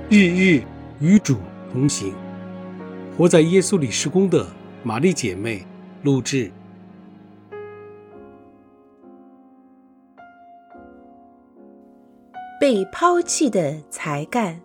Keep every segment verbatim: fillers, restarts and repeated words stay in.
日日与主同行，活在耶稣里事工的玛丽姐妹录制。 被抛弃的才干。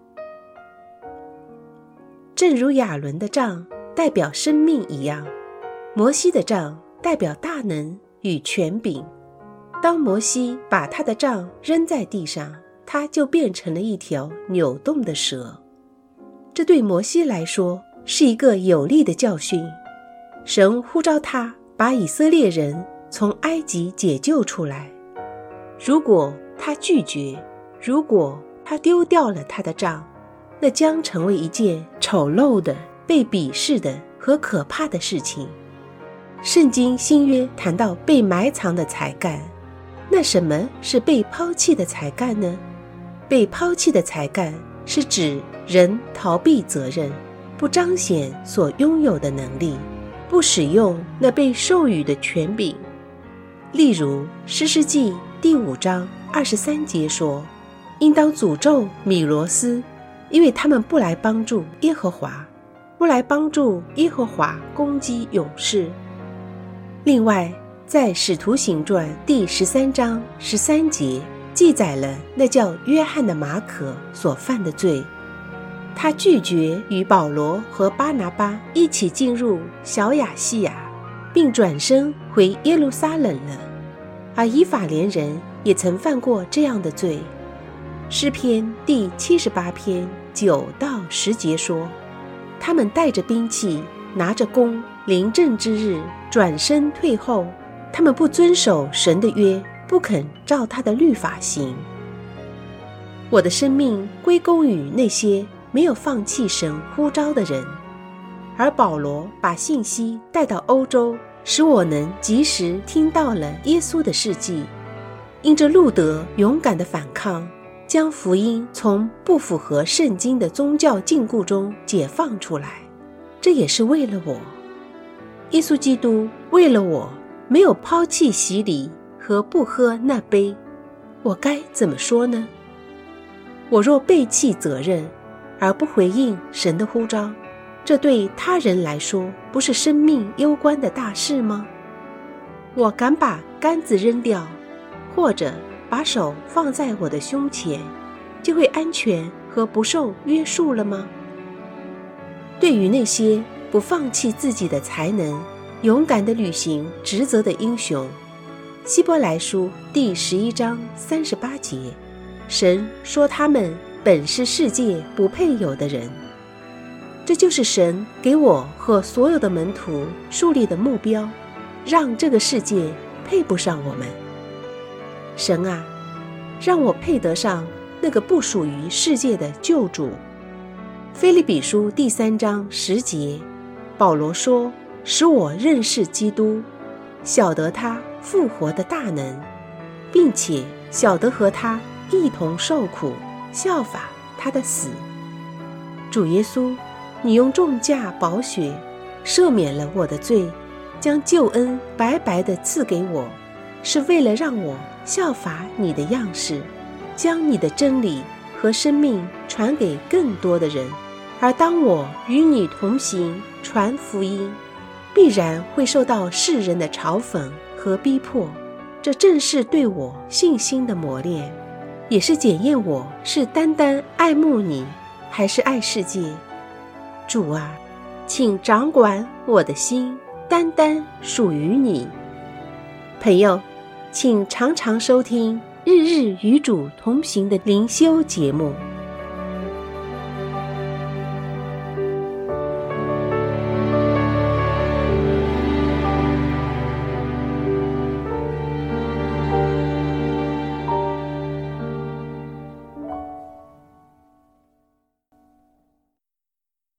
正如亚伦的杖代表生命一样，摩西的杖代表大能与权柄。当摩西把他的杖扔在地上，他就变成了一条扭动的蛇。这对摩西来说是一个有力的教训。神呼召他把以色列人从埃及解救出来。如果他拒绝，如果他丢掉了他的杖，那将成为一件丑陋的、被鄙视的和可怕的事情。圣经新约谈到被埋藏的才干，那什么是被抛弃的才干呢？被抛弃的才干是指人逃避责任，不彰显所拥有的能力，不使用那被授予的权柄。例如士师记第五章二十三节说，应当诅咒米罗斯，因为他们不来帮助耶和华，不来帮助耶和华攻击勇士。另外在使徒行传第十三章十三节记载了那叫约翰的马可所犯的罪。他拒绝与保罗和巴拿巴一起进入小亚细亚，并转身回耶路撒冷了。而以法莲人也曾犯过这样的罪。诗篇第七十八篇九到十节说，他们带着兵器，拿着弓，临阵之日转身退后。他们不遵守神的约，不肯照他的律法行。我的生命归功于那些没有放弃神呼召的人。而保罗把信息带到欧洲，使我能及时听到了耶稣的事迹。因着路德勇敢的反抗，将福音从不符合圣经的宗教禁锢中解放出来，这也是为了我。耶稣基督为了我没有抛弃洗礼和不喝那杯，我该怎么说呢？我若背弃责任而不回应神的呼召，这对他人来说不是生命攸关的大事吗？我敢把杆子扔掉，或者把手放在我的胸前，就会安全和不受约束了吗？对于那些不放弃自己的才能，勇敢地履行职责的英雄，希伯来书第十一章三十八节，神说他们本是世界不配有的人。这就是神给我和所有的门徒树立的目标，让这个世界配不上我们。神啊，让我配得上那个不属于世界的救主。腓立比书第三章十节，保罗说，使我认识基督，晓得他复活的大能，并且晓得和他一同受苦，效法他的死。主耶稣，你用重价宝血赦免了我的罪，将救恩白白地赐给我，是为了让我效法你的样式，将你的真理和生命传给更多的人。而当我与你同行传福音，必然会受到世人的嘲讽和逼迫，这正是对我信心的磨练，也是检验我是单单爱慕你，还是爱世界。主啊，请掌管我的心，单单属于你。朋友，请常常收听日日与主同行的灵修节目。